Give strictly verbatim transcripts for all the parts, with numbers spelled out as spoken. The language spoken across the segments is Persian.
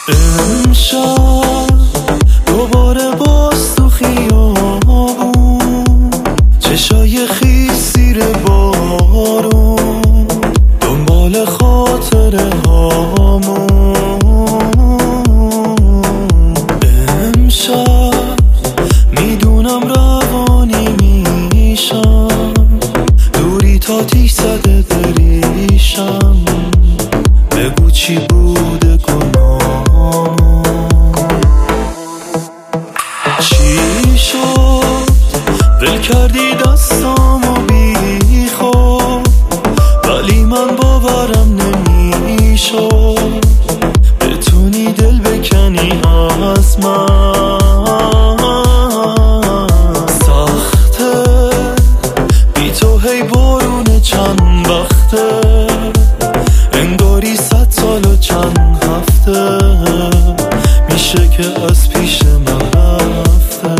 امشب دوباره باز تو خیابون، چشای خیس زیر بارون، دنبال خاطره هامون. امشب میدونم روانی میشم، دوری تا تیش زده دریشم. بگو چی بوده گناهامون، چی شد ول کردی دستامو بی خود، ولی من باورم نمیشد بتونی دل بکنی از من. سخته بی تو هی بارون چند وقته، انگاری صد سال و چند هفته میشه که از پیش من رفته.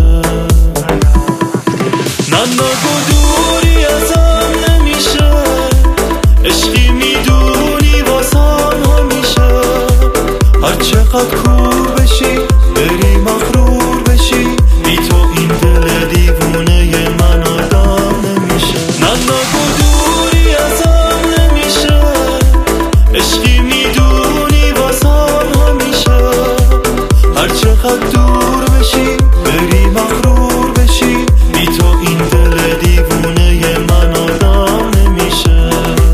من نگو دوری ازم نمیشه، عشقی میدونی واسم همیشه. هر چقدر کور بشی بری مغرور بشی، بی تو این دل دیوونه من آدم نمیشه. من نگو دوری ازم نمیشه، عشقی میدونی واسم همیشه. هر چقدر دور بشی بری مغرور بشی، بی تو این دل دیوونه من آدم نمیشه.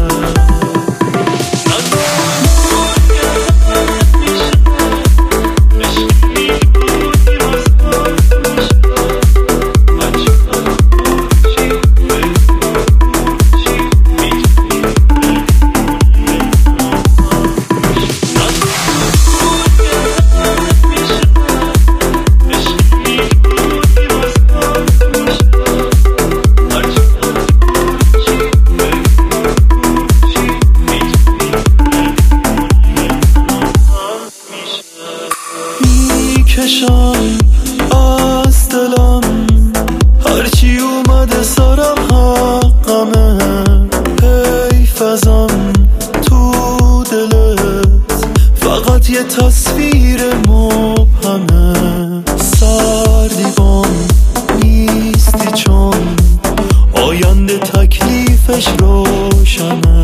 میکشم از دلم هرچی اومده سرم حقمه، حیف ازم تو دلت فقط یه تصویر مبهمه. سردیوان نیستی چون آینده تکلیفش روشنه.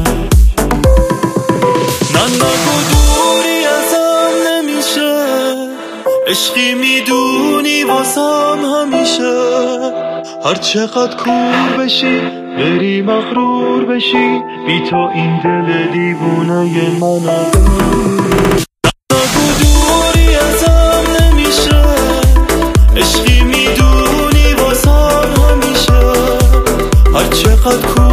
من نگو دوری ازم نمیشه، عشقی میدونی واسم همیشه. هر چقدر کور بشی بری مغرور بشی، بی تو این دل دیوونه من آدم. نگو دوری ازم نمیشه، عشقی میدونی واسم همیشه. هر چقدر کور